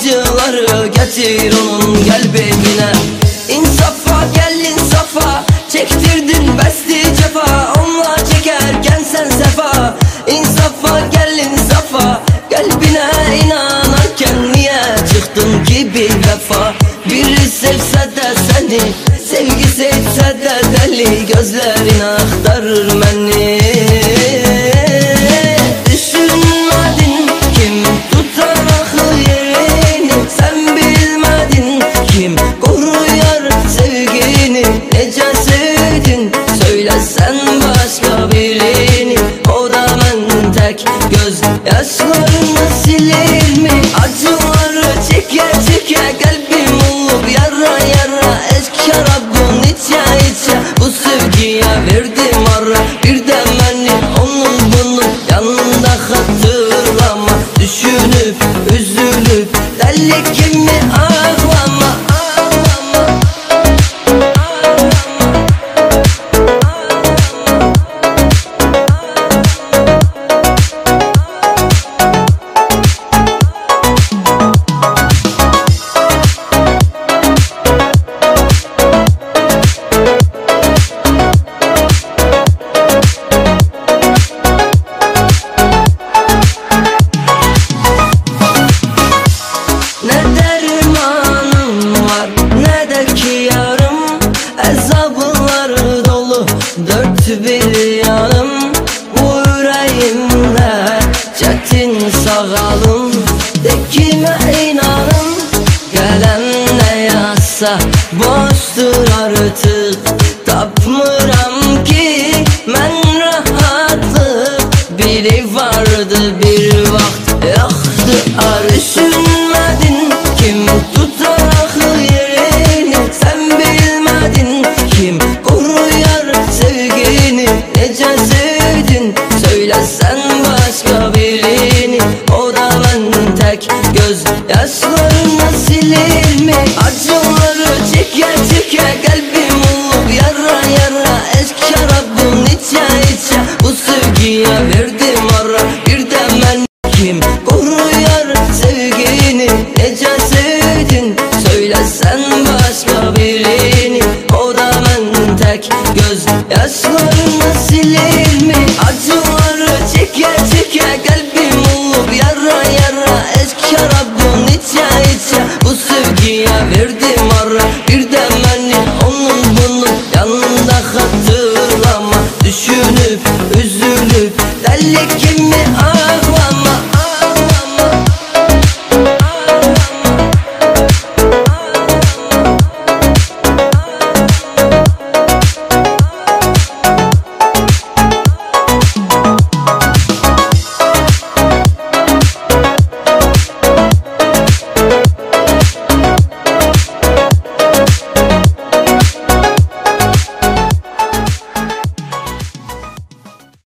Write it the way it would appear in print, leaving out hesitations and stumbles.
acıları getir onun kalbine. İnsafa gel insafa, çektirdin besti cefa, onunla çekerken sen sefa. İnsafa gel insafa, kalbine inanarken niye çıktın ki bir defa? Biri sevse de seni, sevgisi etse de deli, gözlerin aktarır beni. Düşünmedin kim tutar akıl yerini, sen bilmedin kim koruyar sevgini. Nece sevdin söylesen başka birini, o da ben tek göz yaşlarını silir mi? Acıları çeke çeke kalbim olup yara yara, eşk şarabın içe içe bu sevgiye verdim ara. Bir de beni onun bunun yanında hatırlama, düşünüp üzülüp deli kimi ağlama. Dört bir yanım bu yüreğimle çetin sağalım, de kime inanım. Gelen ne yazsa boştur artık, tapmıram ki ben rahatlık. Biri vardı bir vakt yaktı arşınmedin kim tutar akıl yerini, sen bilmedin kim koruyar sevgini. Nece sevdin söylesen başka birini, o da ben tek göz yaşlarını silir mi? Acıları çeke çeke kalbim olup yara yara, eşk şarabın içe içe bu sevgiye verdim ara. Bir de ben kim koruyar sevgini. Nece sevdin söylesen başka birini, o da ben tek göz yaşlarını